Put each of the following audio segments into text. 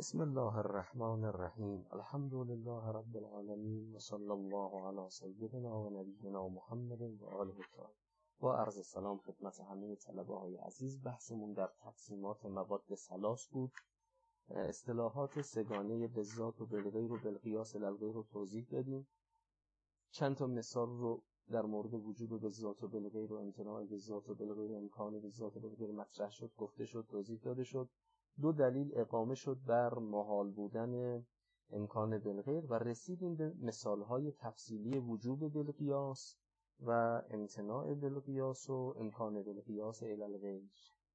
بسم الله الرحمن الرحیم. الحمد لله رب العالمین و صلی الله علی سیدنا و نبینا محمد و آله الطاهرین. با عرض سلام خدمت همه طلبه های عزیز. بحثمون در تقسیمات مواد ثلاث بود. اصطلاحات سگانه بالذات و بالغیر و بالقیاس الالغیر رو توضیح دادیم. چند تا مثال رو در مورد وجود بالذات و بالغیر و امتناع بالذات و بالغیر و امکان بالذات و بالغیر مطرح شد، گفته شد، توضیح داده شد. دو دلیل اقامه شد بر محال بودن امکان بالغیر و رسیدیم به مثالهای تفصیلی وجوب بالقیاس و امتناع بالقیاس و امکان بالقیاس الی الغیر.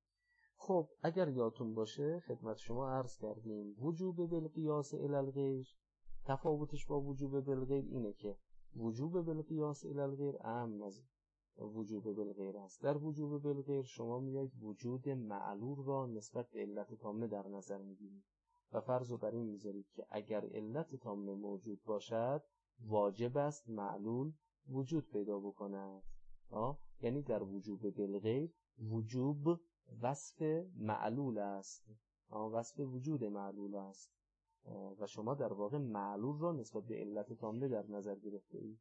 خب اگر یادتون باشه خدمت شما عرض کردیم وجوب بالقیاس الی الغیر تفاوتش با وجوب بالغیر اینه که وجوب بالقیاس الی الغیر اعم از وجوب بالغیر است. در وجوب بالغیر شما میایید وجود معلول را نسبت به علت تامه در نظر میگیرید و فرض رو بر این میذارید که اگر علت تامه موجود باشد واجب است معلول وجود پیدا بکند. یعنی در وجوب بالغیر وجوب وصف معلول است، وصف وجود معلول است و شما در واقع معلول را نسبت به علت تامه در نظر گرفته اید.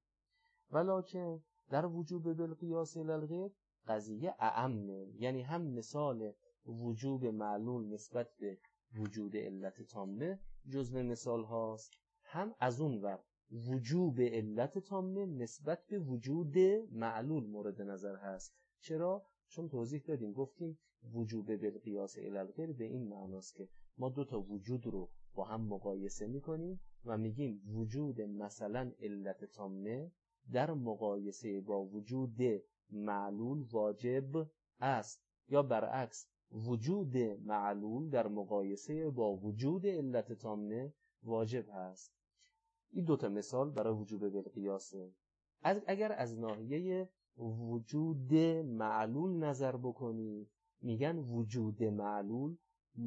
ولکن در وجوب بالقیاس الی الغیر قضیه اعمه، یعنی هم مثال وجوب معلول نسبت به وجود علت تامه جزو مثال هاست، هم از اون ور وجوب علت تامه نسبت به وجود معلول مورد نظر هست. چرا؟ چون توضیح دادیم، گفتیم وجوب بالقیاس الی الغیر به این معناست که ما دو تا وجود رو با هم مقایسه میکنیم و میگیم وجود مثلا علت تامه در مقایسه با وجود معلول واجب است، یا برعکس وجود معلول در مقایسه با وجود علت تامه واجب است. این دوتا مثال برای وجوب بالقیاسه. اگر از ناحیه وجود معلول نظر بکنید میگن وجود معلول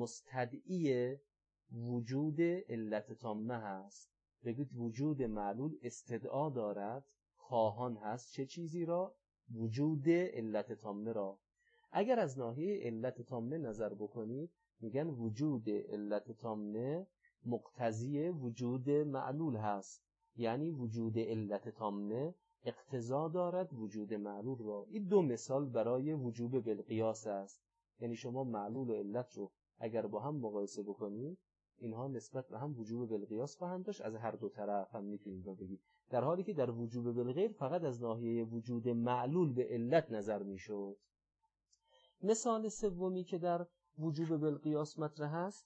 مستدعی وجود علت تامه هست. بگید وجود معلول استدعا دارد، خواهان هست چه چیزی را؟ وجود علت تامه را. اگر از ناحیه علت تامه نظر بکنید میگن وجود علت تامه مقتضی وجود معلول هست، یعنی وجود علت تامه اقتضا دارد وجود معلول را. این دو مثال برای وجوب بالقیاس است. یعنی شما معلول و علت رو اگر با هم مقایسه بکنید اینها نسبت به هم وجوب بالقیاس خواهند داشت، از هر دو طرف هم میتونید بگید، در حالی که در وجوب بالغیر فقط از ناحیه وجود معلول به علت نظر میشد. مثال سومی که در وجوب بالقیاس مطرح است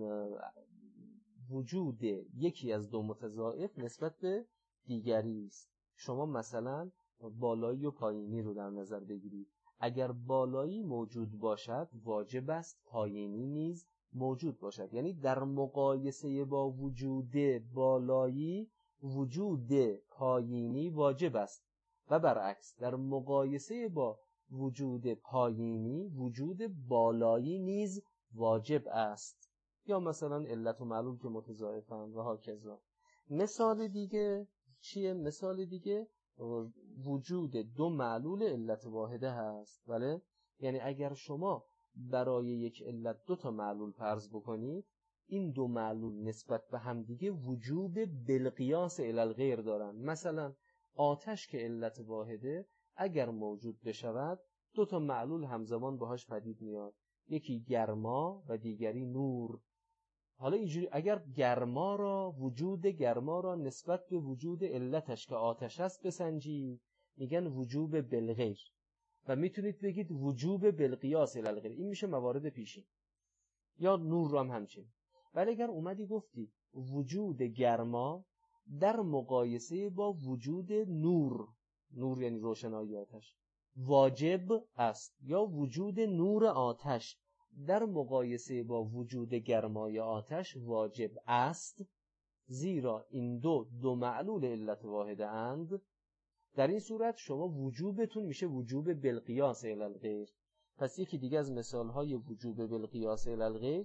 وجود یکی از دو متضاعف نسبت به دیگری است. شما مثلا بالایی و پایینی رو در نظر بگیرید. اگر بالایی موجود باشد واجب است پایینی نیز موجود باشد، یعنی در مقایسه با وجود بالایی وجود پایینی واجب است و برعکس در مقایسه با وجود پایینی وجود بالایی نیز واجب است. یا مثلا علت و معلول که متضاعفند و هاکذا. مثال دیگه چیه؟ مثال دیگه وجود دو معلول علت واحده هست. بله، یعنی اگر شما برای یک علت دو تا معلول فرض بکنید این دو معلول نسبت به هم دیگه وجوب بالقیاس الی الغیر دارن. مثلا آتش که علت واحده اگر موجود بشود دو تا معلول همزمان باهاش پدید میاد، یکی گرما و دیگری نور. حالا اینجوری اگر وجود گرما را نسبت به وجود علتش که آتش است بسنجید میگن وجوب بالغیر و میتونید بگید وجوب بالقیاس الی الغیر. این میشه موارد پیشین. یا نور رو هم همچین. ولی اگر اومدی گفتی وجود گرما در مقایسه با وجود نور یعنی روشنایی آتش واجب است، یا وجود نور آتش در مقایسه با وجود گرمای آتش واجب است، زیرا این دو معلول علت واحده اند، در این صورت شما وجوبتون میشه وجوب بالقیاس الی الغیر. پس یکی دیگه از مثالهای وجوب بالقیاس الی الغیر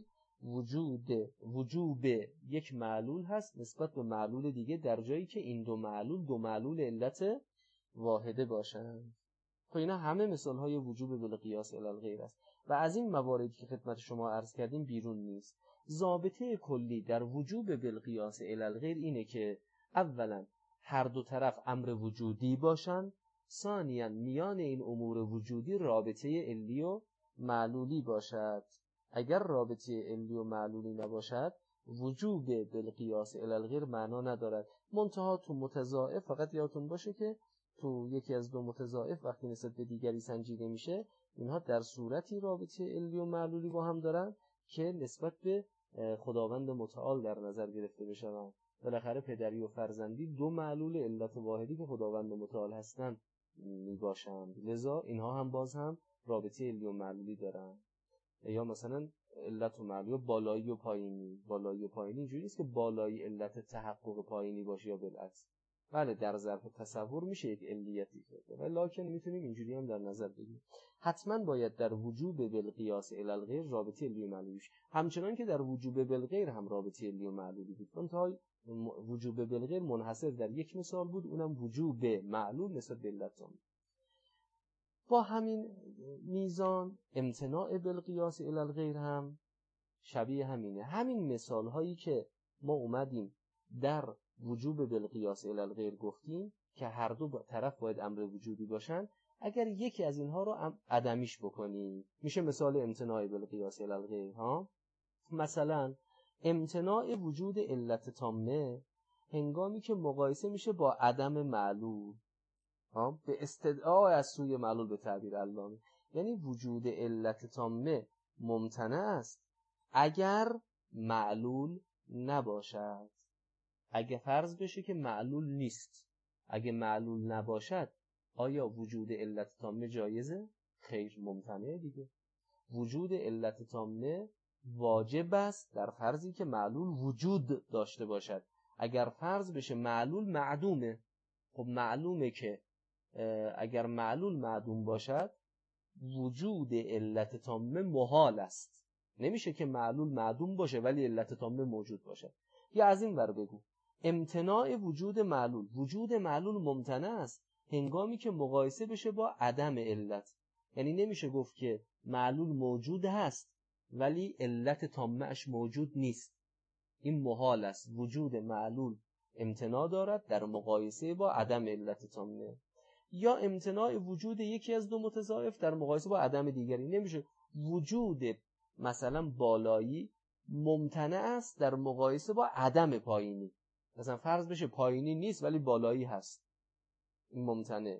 وجوب یک معلول هست نسبت به معلول دیگه در جایی که این دو معلول علت واحده باشند. خب اینا همه مثالهای وجوب بالقیاس الی الغیر است. و از این مواردی که خدمت شما عرض کردیم بیرون نیست. ضابطه کلی در وجوب بالقیاس الی الغیر اینه که اولا هر دو طرف امر وجودی باشن، ثانیاً میان این امور وجودی رابطه علی و معلولی باشد. اگر رابطه علی و معلولی نباشد وجوب بالقیاس الی الغیر معنا ندارد. منتها تو متضاعف فقط یادتون باشه که تو یکی از دو متضاعف وقتی نسبت به دیگری سنجیده میشه اینها در صورتی رابطه علی و معلولی با هم دارن که نسبت به خداوند متعال در نظر گرفته بشن. بالاخره پدری و فرزندی دو معلول علت واحدی که خداوند متعال هستن میباشند، لذا اینها هم باز هم رابطه علی و معلولی دارن. یا مثلا علت و معلول بالایی و پایینی. بالایی و پایینی اینجوری نیست که بالایی علت تحقق پایینی باشه یا بالعکس. بله در ظرف تصور میشه یک علیتی کرده، ولی لکن میتونیم اینجوری هم در نظر بگیریم. حتما باید در وجوب بالقیاس الی الغیر رابطه علی و معلولی شه، همچنان که در وجوب بالغیر هم رابطه علی و معلولی بود. منتها وجوب بالغیر منحصر در یک مثال بود، اونم وجوب معلول نسبت به علت. با همین میزان امتناع بالقیاس الی الغیر هم شبیه همینه. همین مثال هایی که ما اومدیم در وجوب بالقیاس الی الغیر گفتیم که هر دو طرف باید امر وجودی باشن، اگر یکی از اینها رو عدمیش بکنیم میشه مثال امتناع بالقیاس الی الغیر ها. مثلا امتناع وجود علت تامه هنگامی که مقایسه میشه با عدم معلول به استدعا از سوی معلول به تعبیر علامه، یعنی وجود علت تامه ممتنع است اگر معلول نباشد. اگه فرض بشه که معلول نیست، اگه معلول نباشد آیا وجود علت تامه جایزه؟ خیر، ممتنعه دیگه. وجود علت تامه واجب است در فرضی که معلول وجود داشته باشد. اگر فرض بشه معلول معدومه، خب معلومه که اگر معلول معدوم باشد وجود علت تامه محال است. نمیشه که معلول معدوم باشه ولی علت تامه موجود باشه. یا از این ور بگو امتناع وجود معلول، وجود معلول ممتنع است هنگامی که مقایسه بشه با عدم علت. یعنی نمیشه گفت که معلول موجود هست ولی علت تامه اش موجود نیست، این محال است. وجود معلول امتناع دارد در مقایسه با عدم علت تامه. یا امتناع وجود یکی از دو متضاعف در مقایسه با عدم دیگری. نمیشه وجود مثلا بالایی ممتنع است در مقایسه با عدم پایینی. مثلا فرض بشه پایینی نیست ولی بالایی هست، این ممتنع.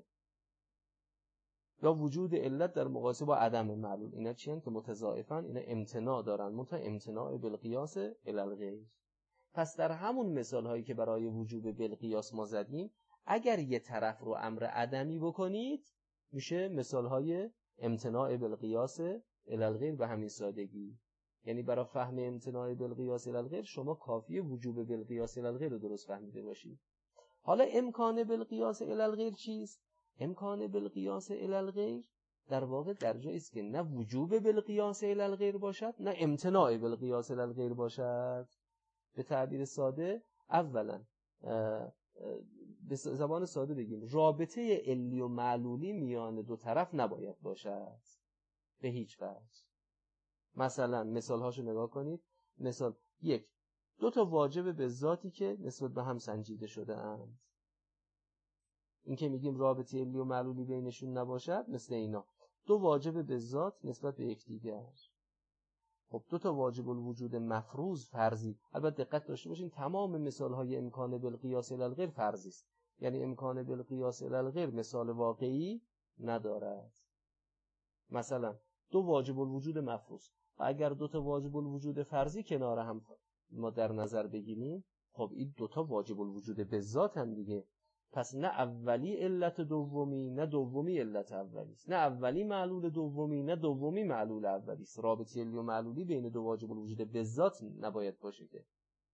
یا وجود علت در مقایسه با عدم معلول. اینا چی هستند که متضاعفن؟ اینا امتناع دارن، منتها امتناع بالقیاس الی الغیر. پس در همون مثال هایی که برای وجوب بالقیاس ما زدیم، اگر یه طرف رو امر عدمی بکنید میشه مثال های امتناع بالقیاس الی الغیر به همین سادگی. یعنی برای فهم امتناع بالقیاس الی الغیر شما کافیه وجوب بالقیاس الی الغیر رو درست فهمیده باشید. حالا امکان بالقیاس الی الغیر چیست؟ امکان بالقیاس الی الغیر در واقع در جایی است که نه وجوب بالقیاس الی الغیر باشد نه امتناع بالقیاس الی الغیر باشد. به تعبیر ساده، اولا به زبان ساده بگیم رابطه علی و معلولی میان دو طرف نباید باشد به هیچ وجه. مثلا مثال هاشو نگاه کنید. مثال یک، دو تا واجب به ذاتی که نسبت به هم سنجیده شده اند. این که میگیم رابطه علی و معلولی بینشون نباشد مثل اینا دو واجب به ذات نسبت به یکدیگر. خب دو تا واجب الوجود مفروض فرضی. البته دقت داشته باشین تمام مثال های امکان بالقیاس الی الغیر فرضی است، یعنی امکان بالقیاس الی الغیر مثال واقعی ندارد. مثلا دو واجب الوجود مفروض و اگر دو تا واجب الوجود فرضی کنار هم ما در نظر بگیریم، خب این دو تا واجب الوجود به ذات هم دیگه. پس نه اولی علت دومی نه دومی علت اولی است، نه اولی معلول دومی نه دومی معلول اولی است. رابطه علی و معلولی بین دو واجب الوجود به ذات نباید باشه که.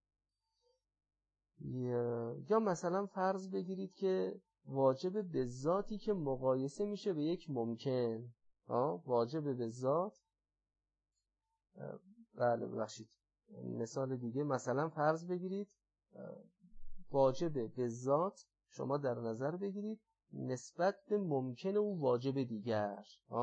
یا مثلا فرض بگیرید که واجب به ذاتی که مقایسه میشه به یک ممکن. واجب به ذات، بله ببخشید مثال دیگه، مثلا فرض بگیرید واجب به ذات شما در نظر بگیرید نسبت به ممکن او واجب دیگر.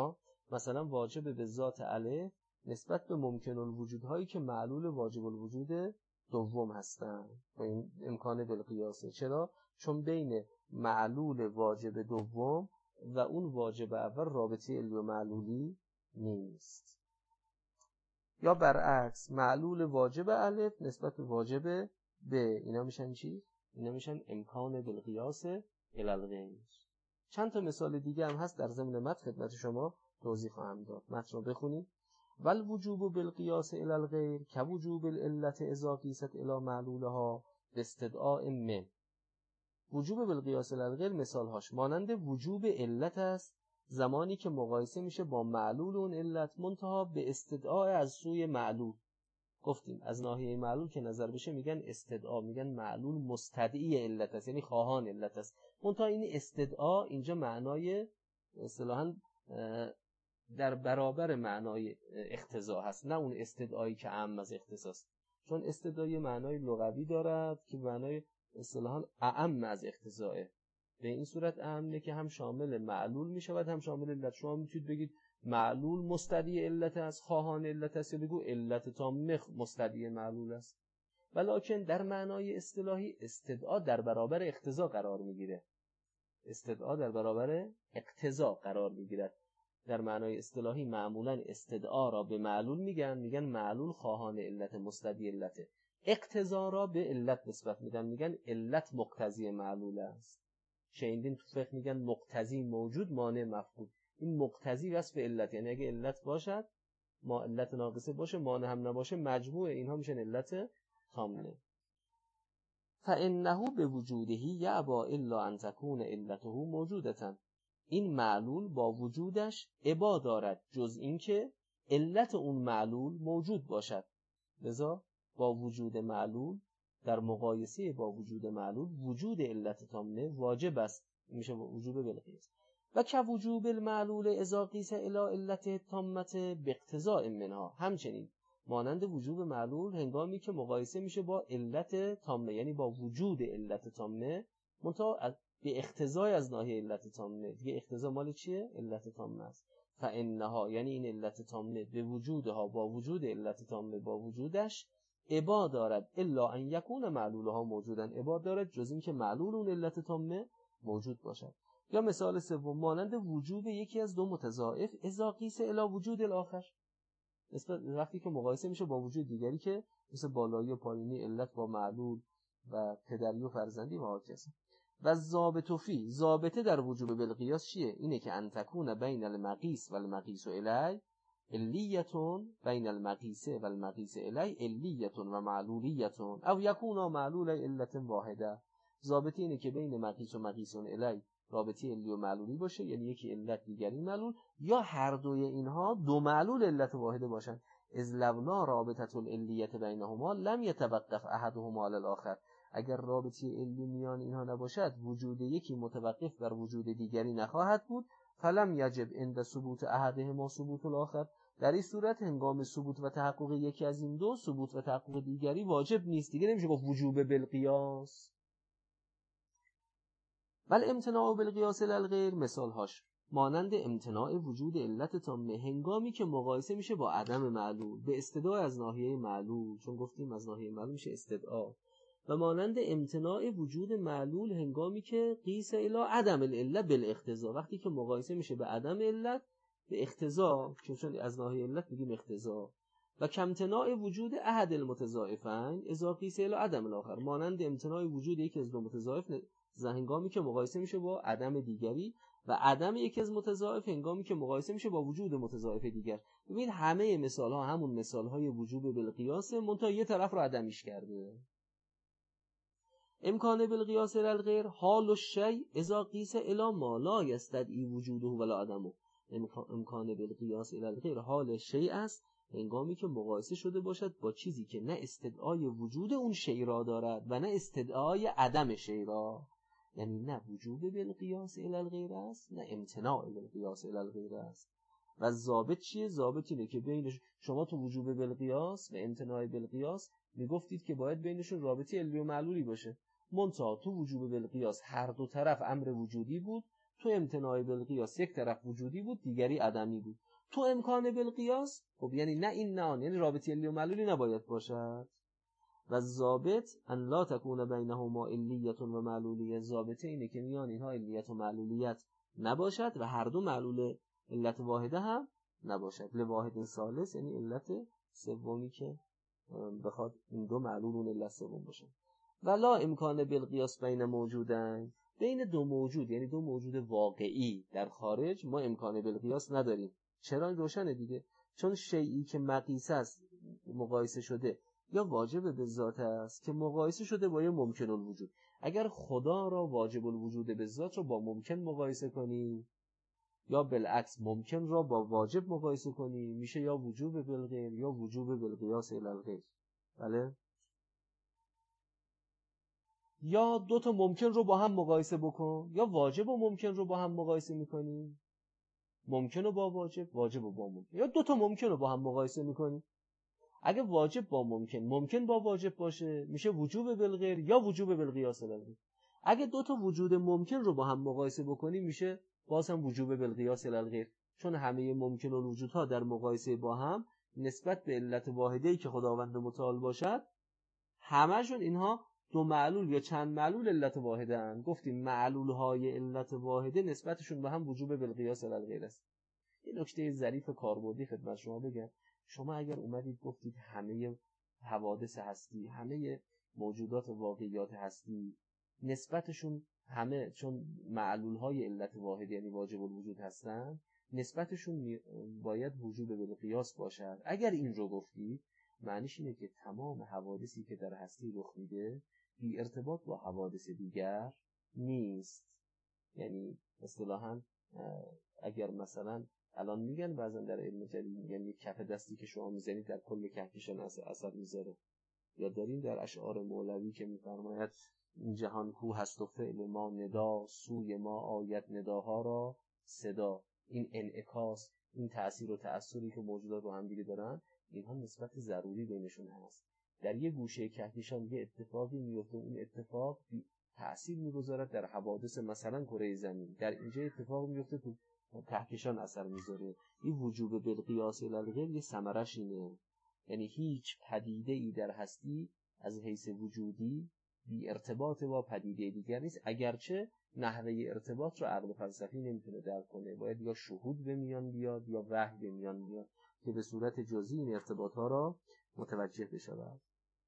مثلا واجب به ذات الف نسبت به ممکن الوجودهایی که معلول واجب الوجود دوم هستن و این امکان بالقیاسه. چرا؟ چون بین معلول واجب دوم و اون واجب اول رابطه علی و معلولی نیست. یا برعکس معلول واجب الف نسبت به واجب ب، اینا میشن چی؟ اینا میشن امکان بالقیاس الی الغیر. چند تا مثال دیگه هم هست در ضمن متن خدمت شما توضیح خواهم داد. متن رو بخونید. والوجوب بالقیاس الی الغیر كوجوب العلة اذا قیست الی معلولها باستدعاء من. وجوب بالقیاس الی الغیر مثال هاش مانند وجوب علت است زمانی که مقایسه میشه با معلول اون علت منتها به استدعاء از سوی معلول. گفتیم از ناحیه معلول که نظر بشه میگن استدعا، میگن معلول مستدعی علت است، یعنی خواهان علت است. منتها این استدعا اینجا معنای اصطلاحاً در برابر معنای اقتضا هست، نه اون استدعایی که اعم از اقتضاست. چون استدعای معنای لغوی دارد که معنای اصطلاحاً اعم از اقتضاه. به این صورت اعمه که هم شامل معلول میشود هم شامل علت. شما میتونید بگید معلول مستدعی علت است، خواهان علت است، یا بگو علت تامه مستدعی معلول است. ولکن در معنای اصطلاحی استدعا در برابر اقتضا قرار میگیره. استدعا در برابر اقتضا قرار میگیرد. در معنای اصطلاحی معمولا استدعا را به معلول میگن معلول خواهان علت مستدعی علته. اقتضا را به علت نسبت میگن علت مقتضی معلول است. شنیدین تو فقه میگن مقتضی موجود مانع مفقود. این مقتضی وصف علت، یعنی اگه علت باشد ما علت ناقصه باشه مانع هم نباشه مجموع اینها میشن علت تامه. فانه بوجوده یعبا الا ان تكون علته موجودتا. این معلول با وجودش ابا دارد جز این که علت اون معلول موجود باشد. لذا با وجود معلول در مقایسه با وجود معلول وجود علت تامه واجب است، میشه وجوب بالقیاس. و که وجوب المعلول اذا قیس الی علت تامه باقتضاء منها. همچنین مانند وجوب معلول هنگامی که مقایسه میشه با علت تامه، یعنی با وجود علت تامه منتها به اقتضای از ناحیه علت تامه. دیگه اقتضا مال چیه؟ علت تامه است. فانها یعنی این علت تامه به وجودها با وجود علت تامه با وجودش ابا دارد الا ان یکون معلولها موجودن. ابا دارد جز این که معلول اون علت تامه موجود باشد. یا مثال سوم مانند وجوب یکی از دو متضاعف اذا قیس الی وجود الاخر. وقتی که مقایسه میشه با وجود دیگری که مثل بالایی و پایینی علت با معلول و پدری و فرزندی و هاکذا. و ضابط فی ضابطه در وجوب بالقیاس چیه؟ اینه که ان تکون بین المقیس و المقیس الی علیتون، بین المقیس و المقیس الی علیتون و معلولیتون او یکونا معلول علت واحده. ضابطه اینه که بین مقیس و مقیسون الی رابطه علی و معلولی باشه، یعنی یکی علت دیگری معلول، یا هر دوی اینها دو معلول علت واحده باشن. اذ لولا رابطه العلیت بینهما لم یتوقف احدهما علی الاخر. اگر رابطه علی میان اینها نباشد وجود یکی متوقف بر وجود دیگری نخواهد بود. فلم یجب عند ثبوت احدهما ثبوت الاخر. در این صورت هنگام ثبوت و تحقق یکی از این دو ثبوت و تحقق دیگری واجب نیست. دیگه نمیشه گفت وجوب بالقیاس. بل امتناع بالقیاس الی الغیر مثال هاش مانند امتناع وجود علت تامه هنگامی که مقایسه میشه با عدم معلول به استدعا از ناحیه معلول، چون گفتیم از ناحیه معلول میشه استدعا. و مانند امتناع وجود معلول هنگامی که قیس الی عدم العله بالاقتضا، وقتی که مقایسه میشه به عدم علت به اقتضا، چون از ناحیه علت میگیم اقتضا. و کمتناع وجود احد المتضاعفین اذا قیس الی عدم الاخر، مانند امتناع وجود یکی از دو متضاعف هنگامی که مقایسه میشه با عدم دیگری و عدم یکی از متضاعف هنگامی که مقایسه میشه با وجود متضاعف دیگر. ببینید همه مثال ها همون مثال های وجوب بالقیاس منتها یه طرف رو عدمیش کرده. امکان بالقیاس الی الغیر حال الشیء اذا قیس الی ما لا یستدعی وجوده ولا عدمه. امکان بالقیاس الی الغیر حال شیء است هنگامی که مقایسه شده باشد با چیزی که نه استدعای وجود اون شیء را دارد و نه استدعای عدم شیء را. یعنی نه وجوب بالقیاس الی الغیر است نه امتناع بالقیاس الی الغیر است. و ضابط چیه؟ ضابط اینه که بین شما تو وجوب بالقیاس و امتناع بالقیاس میگفتید که باید بینشون رابطه علی و معلولی باشه. منتها تو وجوب بالقیاس هر دو طرف امر وجودی بود، تو امتناع بالقیاس یک طرف وجودی بود دیگری عدمی بود. تو امکان بالقیاس، خب یعنی نه این نه آن، یعنی رابطه علی و معلولی نباید باشد. و ضابط ان لا تکون بینهما علیت و معلولیت، ضابطه اینه که میان اینها علیت و معلولیت نباشد و هر دو معلول علت واحده هم نباشد. لواحد ثالث یعنی علت سومی که بخواد این دو معلول اون علت سوم باشن. ولا امکان بالقیاس بین موجودن، بین دو موجود یعنی دو موجود واقعی در خارج ما امکان بالقیاس نداریم. چرا؟ روشنه دیگه، چون شیئی که مقیس است مقایسه شده یا واجب به ذات است که مقایسه شده با یه ممکن الوجود. اگر خدا را واجب الوجود به ذات رو با ممکن مقایسه کنی یا بالعکس ممکن را با واجب مقایسه کنی، میشه یا وجوب بالغیر یا وجوب بالقیاس الی الغیر. بله، یا دو تا ممکن رو با هم مقایسه بکن، یا واجب و ممکن رو با هم مقایسه میکنی، ممکن رو با واجب، واجب رو با ممکن، یا دو تا ممکن رو با هم مقایسه میکنی. اگه واجب با ممکن، ممکن با واجب باشه میشه وجوب بالغیر یا وجوب بالقیاس الی الغیر. اگه دو تا وجود ممکن رو با هم مقایسه بکنی میشه باز هم وجوب بالقیاس الی الغیر، چون همه ممکن الوجودها در مقایسه با هم نسبت به علت واحده‌ای که خداوند متعال باشد همشون اینها دو معلول یا چند معلول علت واحده اند. گفتیم معلول های علت واحده نسبتشون به هم وجوب بالقیاس الی الغیر است. یه نکته ظریف کاربردی خدمت شما بگم، شما اگر اومدید گفتید همه حوادث هستی، همه موجودات واقعیات هستی نسبتشون همه چون معلول های علت واحد یعنی واجب الوجود هستن نسبتشون باید وجوب بالقیاس باشد، اگر این رو گفتید معنیش اینه که تمام حوادثی که در هستی رخ میده بی ارتباط با حوادث دیگر نیست. یعنی اصطلاحاً اگر مثلا الان میگن بعضن در علم جدید میگن یک کف دستی که شما میزنید در کل کهکشان اثر میذاره، یا داریم در اشعار مولوی که میفرماید این جهان کو هست و فعل ما ندا، سوی ما آید نداها را صدا. این انعکاس، این تأثیر و تأثیری که موجودات رو هم دیگه دارن، اینها نسبت ضروری بینشون هست. در یه گوشه کهکشان یه اتفاقی میفته، اون اتفاق تأثیر میگذارد در حوادث مثلا کره زمین، در اینجا اتفاق میفته تو کهکشان اثر میذاره. این وجوب بالقیاس الی الغیر یه ثمرش اینه، یعنی هیچ پدیده ای در هستی از حیث وجودی بی ارتباط با پدیده دیگر نیست، اگرچه نحوه ارتباط رو عقل فلسفی نمیتونه درک کنه، باید یا شهود به میان بیاد یا وحی به میان بیاد که به صورت جزئی این ارتباط ها را متوجه بشود.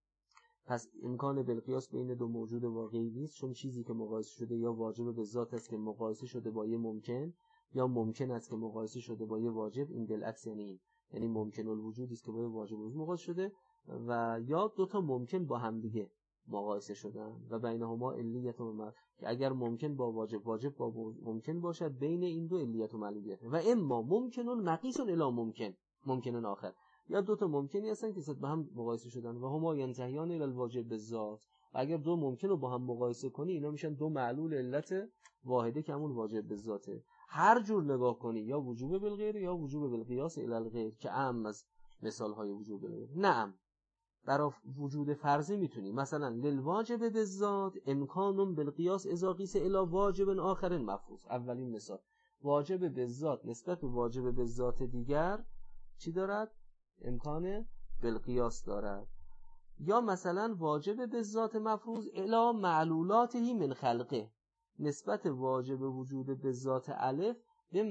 پس امکان بالقیاس بین دو موجود واقعی نیست، چون چیزی که مقایسه شده یا واجب به ذات است که مقایسه شده با یه ممکن، یا ممکن است که مقایسه شده با یه واجب. این بالعکس یعنی ممکن الوجودی است که با یه واجب الوجود مقایسه شده، و یا دو تا ممکن با هم دیگه مقایسه شدن و بینهما علیت و معلولیت، که اگر ممکن با واجب، واجب با ممکن باشد بین این دو علیت و معلولیت. و اما ممکن مقیس الی ممکن آخر، یا دو تا ممکنی هستن که به هم مقایسه شدن و هما ینتهیان الی الواجب بالذات. و اگر دو ممکن رو با هم مقایسه کنی اینا میشن دو معلول علت واحده که همون واجب بالذاته. هر جور نگاه کنی یا وجوب بالغیر یا وجوب بالقیاس الی الغیر که اعم از مثال های وجوب بالغیر. نعم، برای وجود فرضی میتونی مثلا للواجب بالذات امکان بالقیاس اذا قیس الی واجب آخر مفروض. اولین مثال، واجب بالذات نسبت به واجب بالذات دیگر چی دارد؟ امکان بالقیاس دارد. یا مثلا واجب بالذات مفروض الی معلولاته من خلقه، نسبت واجب وجود بالذات الف به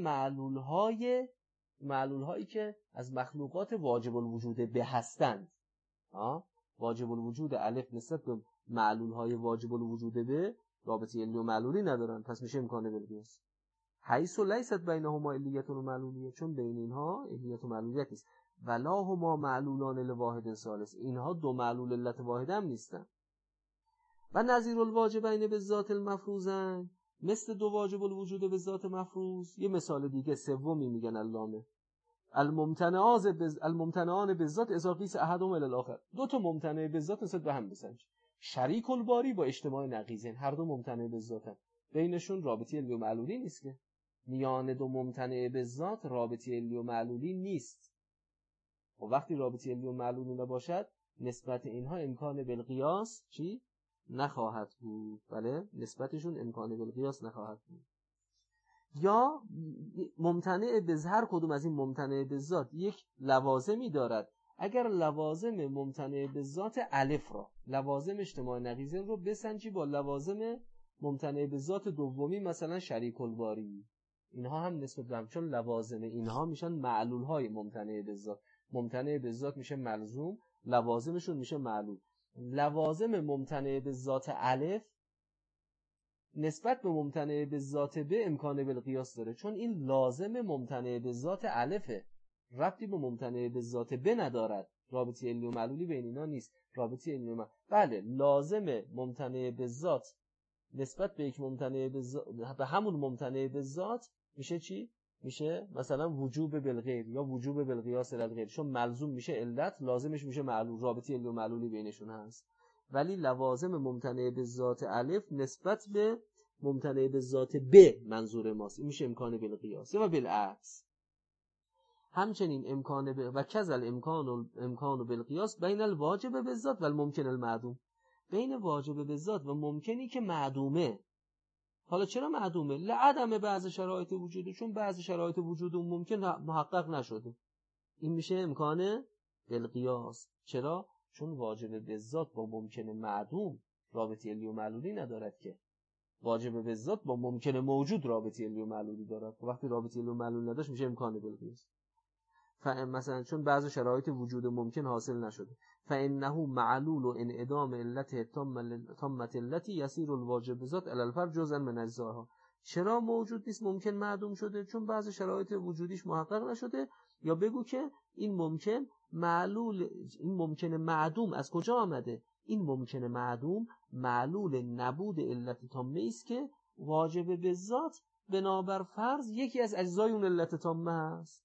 معلولهایی که از مخلوقات واجب الوجود به هستند. واجب الوجود الف نسبت به معلولهای واجب الوجود به رابطه علی و معلولی ندارن، پس میشه امکان بالقیاس. حیث لیست بینهما علیت و معلولیت، چون بین اینها علیت و معلولیت نیست. ولا هما معلولان لواحد ثالث، اینها دو معلول علت واحد هم نیستن. و نظیر الواجبین بالذات المفروضن، مثل دو واجب الوجود به ذات مفروض. یه مثال دیگه سومی میگن علامه، الممتنعان بالذات اذا قیس احدهما الی الاخر. دو تا ممتنع بالذات نسبت به هم بسنج. شریک الباری با اجتماع نقیضین، هر دو ممتنع بالذاتن، بینشون رابطه علی و معلولی نیست که. میان دو ممتنع بالذات رابطه علی و معلولی نیست. و وقتی رابطه علی و معلولی نباشد نسبت اینها امکان بالقیاس چی؟ نخواهد بود. بله، نسبتشون امکان بالقیاس نخواهد بود. یا ممتنع به هر کدوم از این ممتنع به ذات یک لوازمی دارد. اگر لوازم ممتنع به ذات الف را، لوازم اجتماع نقیضین رو بسنجی با لوازم ممتنع به ذات دومی، مثلا شریک الباری، اینها هم نسبت به هم، چون لوازم اینها میشن معلول های ممتنع به ذات. ممتنع به ذات میشه ملزوم، لوازمشون میشه معلول. لوازم ممتنع به ذات الف نسبت به ممتنع به ذات ب امکان بالقیاس داره، چون این لازم ممتنع به ذات الفه، ربطی به ممتنع به ذات ب ندارد، رابطه علمی و معلولی بین اینا نیست. رابطه علمی و بله، لازم ممتنع به ذات نسبت به یک ممتنع به به همون ممتنع به ذات میشه چی؟ میشه مثلا وجوب بالغیر یا وجوب بالقیاس الغیر، چون ملزوم میشه علت، لازمش میشه معلول، رابطه علمی و معلولی بینشون هست. ولی لوازم ممتنع به ذات الف نسبت به ممتنع به ذات ب منظور ماست، این میشه امکان بالقیاس و بالعکس. همچنین امکان و کذل امکان بالقیاس بین الواجب بالذات و الممکن المعدوم، بین واجب بالذات و ممکنی که معدومه. حالا چرا معدومه؟ لعدم بعض شرایط وجوده، چون بعض شرایط وجود اون ممکن محقق نشده، این میشه امکان بالقیاس. چرا؟ چون واجب بالذات با ممکن معدوم رابطه علی و معلولی ندارد که، واجب بالذات با ممکن موجود رابطه علی و معلولی دارد. وقتی رابطه علی و معلول نداشت میشه امکان بالقیاس. مثلا چون بعض شرایط وجود ممکن حاصل نشده، فانه معلول و انعدام علت تامه التي يسير الواجب بالذات على الفرد جزءا من اجزاها. چرا موجود نیست ممکن معدوم شده؟ چون بعض شرایط وجودیش محقق نشده. یا بگو که این ممکن معلول، این ممکن معدوم از کجا آمده؟ این ممکن معدوم معلول نبود علت تامه است که واجب بالذات بنابر فرض یکی از اجزای اون علت تامه است.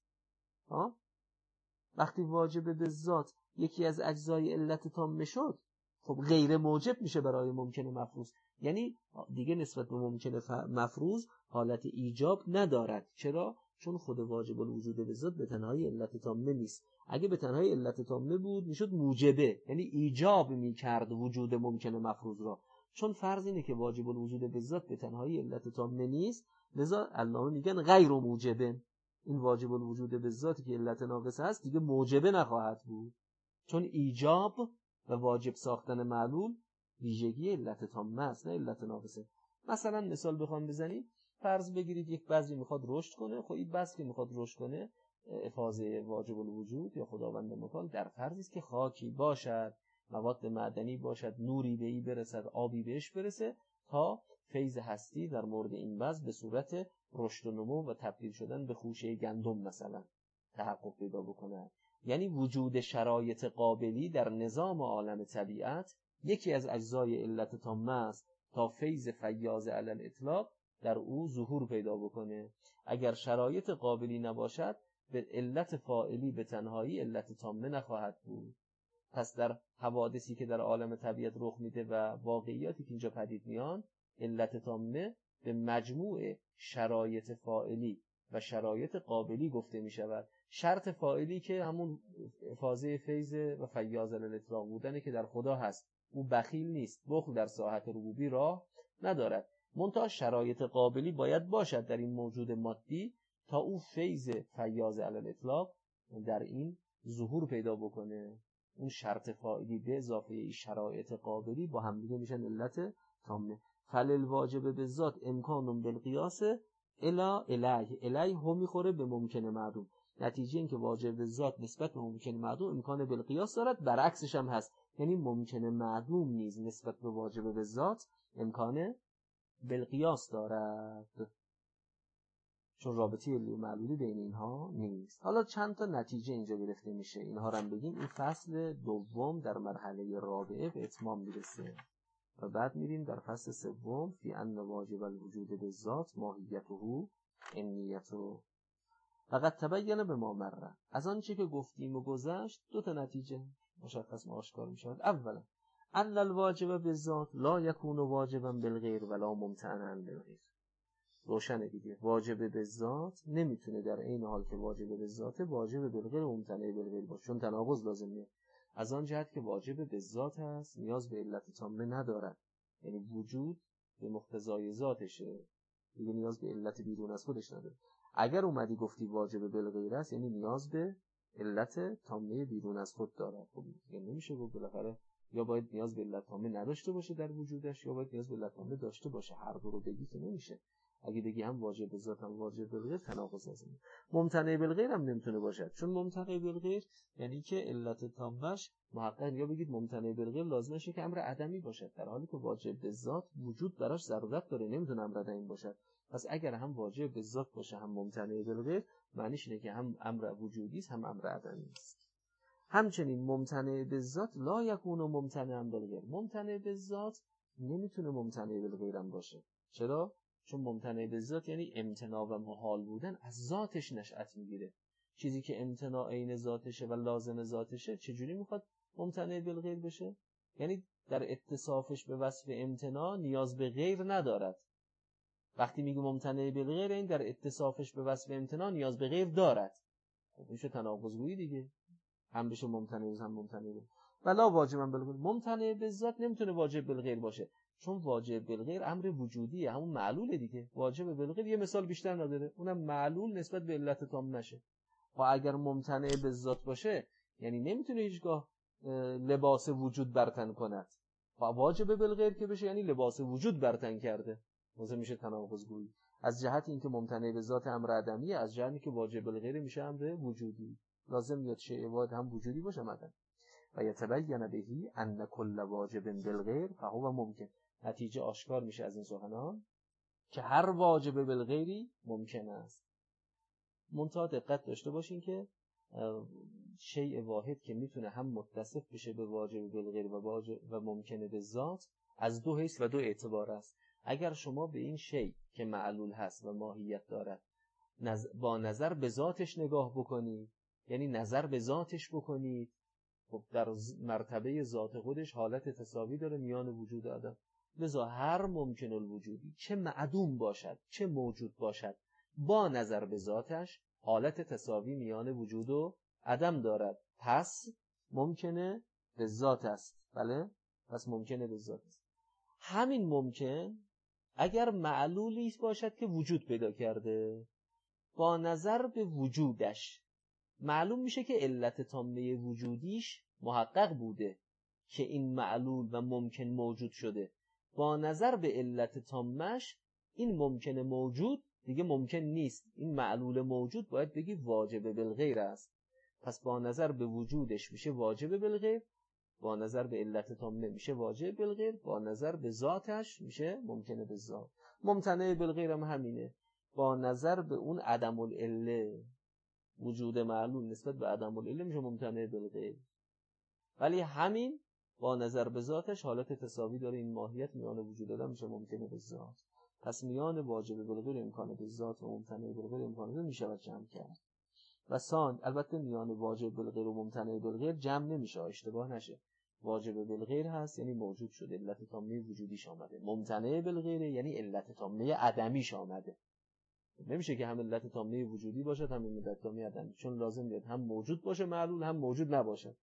وقتی واجب بالذات یکی از اجزای علت تامه شد، خب غیر موجب میشه برای ممکن مفروض، یعنی دیگه نسبت به ممکن مفروض حالت ایجاب ندارد. چرا؟ چون خود واجب الوجود بالذات به تنهایی علت تامه نیست. اگه به تنهایی علت تامه بود میشد موجبه، یعنی ایجاب میکرد وجود ممکن مفروض را. چون فرض اینه که واجب الوجود بالذات به تنهایی علت تامه نیست، لذا علامه میگن غیر موجبه. این واجب الوجود به ذاتی که علت ناقصه هست دیگه موجبه نخواهد بود، چون ایجاب و واجب ساختن معلول ویژگی علت تامه است نه علت ناقصه. مثلا مثال بخوام بزنید، فرض بگیرید یک بذری میخواد رشد کنه. خب این بذر که میخواد رشد کنه افاضه واجب الوجود یا خداوند متعال در فرضی است که خاکی باشد، مواد معدنی باشد، نوری به این برسد، آبی بهش برسه تا فیض هستی در مورد این بذر به صورت رشد و نمو و تبدیل شدن به خوشه گندم مثلا تحقق پیدا بکنه. یعنی وجود شرایط قابلی در نظام عالم طبیعت یکی از اجزای علت تامه است تا فیض فیاض علی الاطلاق در او ظهور پیدا بکنه. اگر شرایط قابلی نباشد به علت فاعلی به تنهایی علت تامه نخواهد بود. پس در حوادثی که در عالم طبیعت رخ میده و واقعیاتی که اینجا پدید میان، علت تامه به مجموع شرایط فاعلی و شرایط قابلی گفته می شود. شرط فاعلی که همون افاضه فیض و فیاض الاطلاق بودنه که در خدا هست، او بخیل نیست، بخل در ساحت ربوبی راه ندارد. منتها شرایط قابلی باید باشد در این موجود مادی تا او فیض فیاض الاطلاق در این ظهور پیدا بکنه. اون شرط فاعلی به اضافه شرایط قابلی با هم دیگه میشن علت تامه. فالواجب بالذات امکان بالقیاس الی هم میخوره به ممکن معدوم. نتیجه این که واجب بالذات نسبت به ممکن معدوم امکان بالقیاس دارد، برعکسش هم هست، یعنی ممکن معدوم نیز نسبت به واجب بالذات امکان بالقیاس دارد، چون رابطه علی و معلولی بین اینها نیست. حالا چند تا نتیجه اینجا گرفته میشه، اینها رو هم بگیم. این فصل دوم در مرحله رابعه به اتمام میرسه و بعد میریم در فصل سوم فی ان واجب الوجود بالذات ماهیته انیته. فقط تبین به ما مره، از آنچه که گفتیم و گذشت دو تا نتیجه مشخص و آشکار میشود. اولا ان الواجب بالذات لا یکون واجبا بالغیر ولا ممتنعا بالغیر. روشنه دیگه، واجب بالذات نمیتونه در این حال که واجب بالذات واجب بالغیر و ممتنع بالغیر باشه، چون تناقض لازمه. از آن جهت که واجب بالذات هست نیاز به علت تامه ندارد، یعنی وجود به مقتضای ذاتشه، دیگه نیاز به علت بیرون از خودش نداره. اگر اومدی گفتی واجب بالغیر است، یعنی نیاز به علت تامه بیرون از خود داره. خب دیگه نمیشه گفت بالاخره یا باید نیاز به علت تامه نداشته باشه در وجودش یا باید نیاز به علت تامه داشته باشه. هر دو رو بگی که نمیشه. اگه بگی هم واجب به ذات هم واجب بالغیر، تناقض هست. ممتنع بالغیر هم نمیتونه باشد، چون ممتنع بالغیر یعنی که علت تامش محقق، یا بگید ممتنع بالغیر لازمشه که امر عدمی باشد، در حالی که واجب به ذات وجود براش ضرورت داره، نمیتونه امر عدمی باشد. پس اگر هم واجب به ذات باشه هم ممتنع بالغیر، معنیش اینه که هم امر وجودی است هم امر عدمی است. همچنین ممتنع به ذات لا یکون ممتنعا بالغیر، ممتنع به ذات نمیتونه ممتنع بالغیر هم باشه. چرا؟ چون ممتنع به ذات یعنی امتناع و محال بودن از ذاتش نشأت میگیره. چیزی که امتناع عین ذاتشه و لازم ذاتشه چجوری میخواد ممتنع بالغیر بشه؟ یعنی در اتصافش به وصف امتناع نیاز به غیر ندارد. وقتی میگه ممتنع بالغیر، این در اتصافش به وصف امتناع نیاز به غیر دارد. خب میشه تناقض گویی دیگه، هم بشه ممتنع هم ممتنع بالغیر. ولا واجبا بالغیر، ممتنع به ذات نمیتونه واجب بالغیر باشه، چون واجب بالغیر امر وجودیه، همون معلوله دیگه. واجب بالغیر یه مثال بیشتر نداره، اونم معلول نسبت به علت تام نشه. و اگر ممتنع به ذات باشه یعنی نمیتونه هیچگاه لباس وجود برتن کند. و واجب بالغیر که بشه یعنی لباس وجود برتن کرده. مثلا میشه تناقض گویی از جهت اینکه ممتنع به ذات امر عدمیه، از جهتی که واجب بالغیر میشه امر وجودی. لازم میاد شیء واحد هم وجودی باشه مثلا. و یتبین بهی ان کل واجب بالغیر فهو ممکن. نتیجه آشکار میشه از این سخنان که هر واجب بالغیری ممکن است. منتها دقت داشته باشین که شیء واحد که میتونه هم متصف بشه به واجب بالغیر و ممکنه به ذات، از دو حیث و دو اعتبار است. اگر شما به این شیء که معلول هست و ماهیت دارد با نظر به ذاتش نگاه بکنید، یعنی نظر به ذاتش بکنید، خب در مرتبه ذات خودش حالت تساوی داره میان وجود آدم. لذا هر ممکن الوجودی چه معدوم باشد چه موجود باشد، با نظر به ذاتش حالت تساوی میان وجود و عدم دارد. پس ممکنه به ذات است. بله، پس ممکنه به ذات است. همین ممکن اگر معلولی باشد که وجود پیدا کرده، با نظر به وجودش معلوم میشه که علت تامه وجودیش محقق بوده که این معلول و ممکن موجود شده. با نظر به علت تامش این ممکن موجود دیگه ممکن نیست. این معلول موجود باید بگی واجب بالغیر است. پس با نظر به وجودش میشه واجب بالغیر، با نظر به علت تامه میشه واجب بالغیر، با نظر به ذاتش میشه ممکنه به ذات. ممتنع بالغیر هم همینه، با نظر به اون عدم العله، وجود معلول نسبت به عدم العله میشه ممتنع بالغیر. ولی همین با نظر به ذاتش حالت تساوی داره، این ماهیت میان وجود آدم میشه ممکنه به ذات. پس میان واجب بالغیر امکان به ذات و ممتنع بالغیر امکان به میشه جمع کرد. و البته میان واجب بالغیر و ممتنع بالغیر جمع نمیشه، اشتباه نشه. واجب بالغیر هست یعنی موجود شده، علت تامه وجودیش آمده. ممتنع بالغیر یعنی علت تامه عدمیش آمده. نمیشه که هم علت تامه وجودی باشد هم علت تامه عدمی، چون لازم بیاد هم موجود باشه معلول هم موجود نباشه.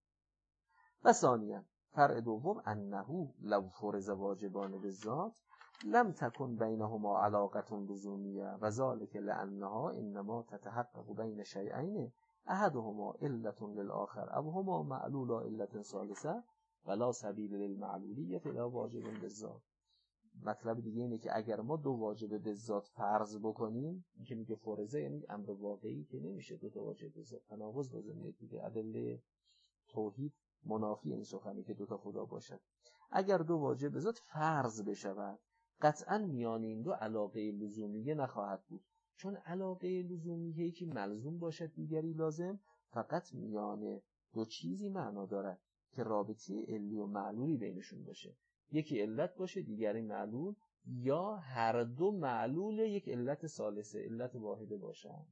و ثانیاً فرع دوم انه لو فرض واجبان بالذات لم تكن بینهما علاقه لزومیه و ذلك لانها انما تتحقق بین شیئین احدهما علت للآخر او هما معلول علت ثالثه ولا سبیل للمعلولیت الا واجب بالذات. مطلب دیگه اینه که اگر ما دو واجب به ذات فرض بکنیم، این که میگه فرضه یعنی امر واقعی که نمیشه دو تا واجب به ذات، تناقض لازم میاد دیگه. ادله توحید منافی این سخنی که دو تا خدا باشد. اگر دو واجب به ذات فرض بشود، قطعا میان این دو علاقه لزومیه نخواهد بود، چون علاقه لزومیه که ملزوم باشد دیگری لازم، فقط میان دو چیزی معنا دارد که رابطه علی و معلولی بینشون باشه. یکی علت باشه دیگری معلول، یا هر دو معلول یک علت ثالثه، علت واحده باشند.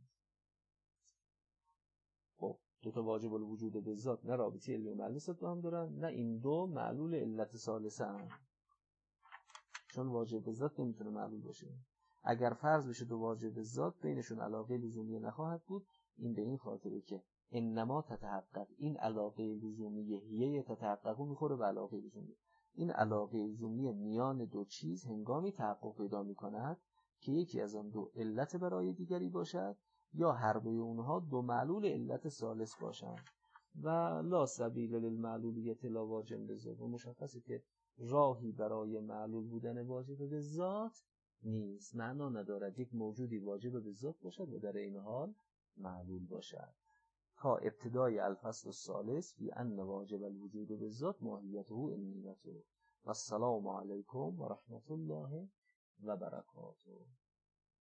خب دو تا واجب الوجود به ذات نه رابطه علی و معلول با هم دارن، نه این دو معلول علت ثالثه هم، چون واجب به ذات نمیتونه معلول باشه. اگر فرض بشه دو واجب به ذات بینشون علاقه لزومیه نخواهد بود، این به این خاطره که انما تتحقق، این علاقه لزومیه هیه تتحقق میخوره به علاقه لزومیه. این علاقه لزومی میان دو چیز هنگامی تحقق پیدا می‌کند که یکی از آن دو علت برای دیگری باشد یا هر دوی اونها دو معلول علت ثالث باشند و لا سبیل للمعلولیت لا واجب بذات. و مشخصه که راهی برای معلول بودن واجب به ذات نیست. معنا ندارد یک موجودی واجب به ذات باشد و در این حال معلول باشد. تا ابتدای الفصل الثالث فی ان واجب الوجود به ذات ماهیته علمیته. و السلام علیکم و رحمت الله و برکاته.